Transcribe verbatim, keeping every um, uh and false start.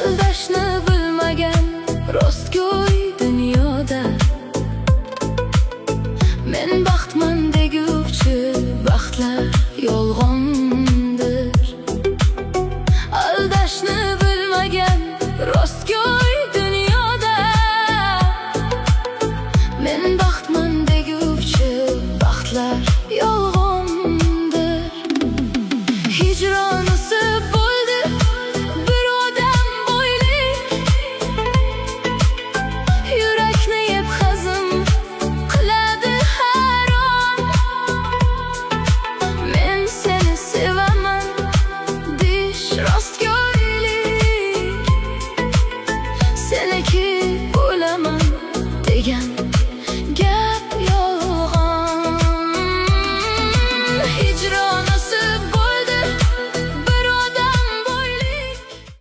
aldashni bilmagan rostgo'y dunyoda men baxtman deguvchi baxtlar yolg'ondir. Aldashni bilmagan rostgo'y dunyoda men baxtman deguvchi baxtlar yolg'ondir. Hijronisi bo'ldi bir odam bo'ylik, yurakni yeb hazm qiladi har on. Men seni sevaman deyish rostgo'ylik, seniki bo'laman degan